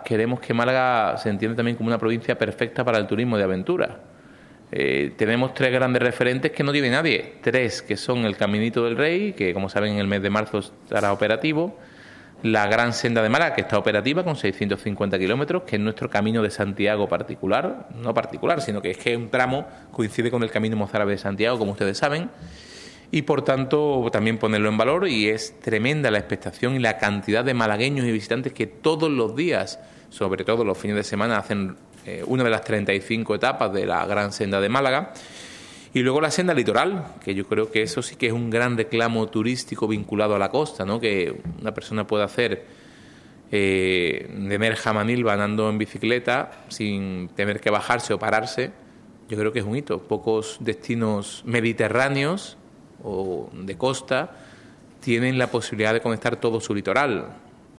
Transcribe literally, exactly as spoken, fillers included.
queremos que Málaga se entienda también como una provincia perfecta para el turismo de aventura. Eh, tenemos tres grandes referentes que no tiene nadie. Tres que son el Caminito del Rey, que como saben en el mes de marzo estará operativo. La Gran Senda de Málaga, que está operativa con seiscientos cincuenta kilómetros, que es nuestro camino de Santiago particular, no particular, sino que es que un tramo coincide con el Camino Mozárabe de Santiago, como ustedes saben, y por tanto también ponerlo en valor, y es tremenda la expectación y la cantidad de malagueños y visitantes que todos los días, sobre todo los fines de semana, hacen eh, una de las treinta y cinco etapas de la Gran Senda de Málaga. Y luego la senda litoral, que yo creo que eso sí que es un gran reclamo turístico vinculado a la costa, ¿no? Que una persona pueda hacer eh, de Nerja a Manilva andando en bicicleta sin tener que bajarse o pararse. Yo creo que es un hito. Pocos destinos mediterráneos o de costa tienen la posibilidad de conectar todo su litoral.